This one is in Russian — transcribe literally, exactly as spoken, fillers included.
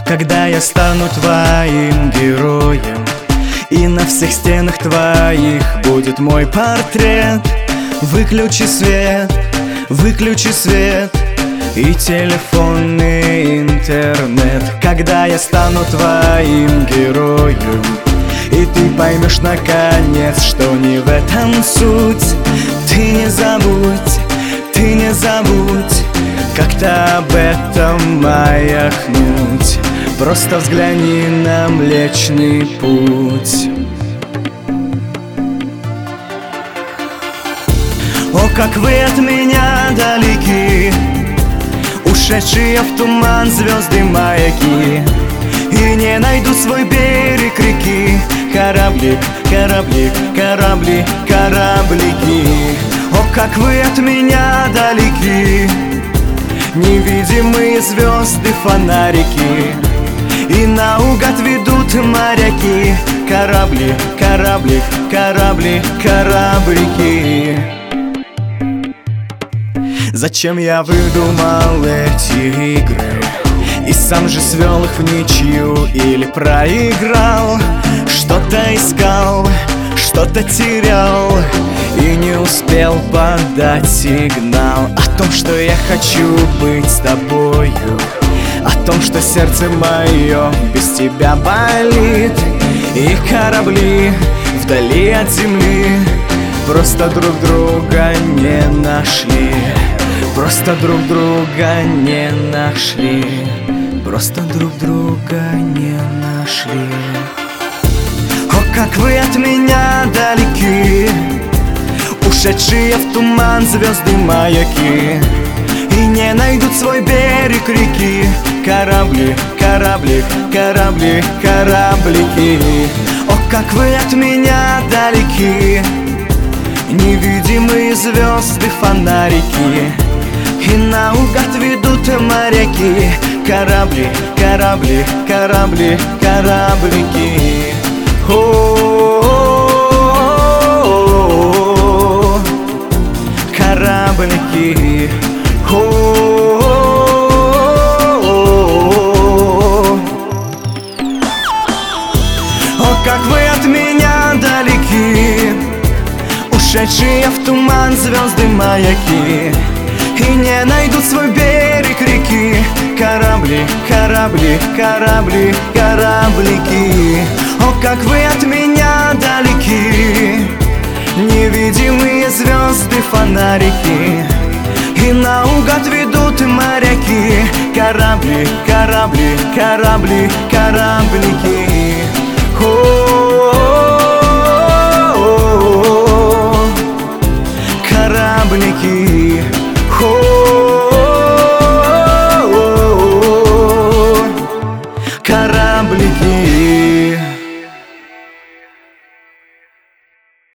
когда я стану твоим героем, и на всех стенах твоих будет мой портрет. Выключи свет, выключи свет и телефонный интернет, когда я стану твоим героем, и ты поймешь наконец, что не в этом суть. Ты не забудь, ты не забудь как-то об этом маякнуть. Просто взгляни на Млечный Путь. О, как вы от меня далеки, ушедшие в туман звезды маяки, и не найду свой берег реки. Кораблик, кораблик, корабли, кораблики. О, как вы от меня далеки, невидимые звезды, фонарики, и наугад ведут моряки. Корабли, кораблик, корабли, кораблики. Зачем я выдумал эти игры и сам же свел их в ничью или проиграл? Что-то искал, что-то терял и не успел подать сигнал о том, что я хочу быть с тобою, о том, что сердце мое без тебя болит. И корабли вдали от земли просто друг друга не нашли, просто друг друга не нашли, просто друг друга не нашли. О, как вы от меня далеки, ушедшие в туман звезды маяки, и не найдут свой берег реки. Корабли, кораблик, корабли, кораблики. О, как вы от меня далеки, невидимые звезды, фонарики, и наугад ведут моряки. Корабли, корабли, корабли, кораблики. О-о-о-о-о-о, кораблики. О-о-о-о-о. О, как вы от меня далеки, ушедшие в туман звезды маяки, и не найдут свой берег реки. Корабли, корабли, корабли, кораблики. О, как вы от меня далеки, невидимые звезды, фонарики, и наугад ведут моряки. Корабли, корабли, корабли, кораблики. О-о-о-о-о.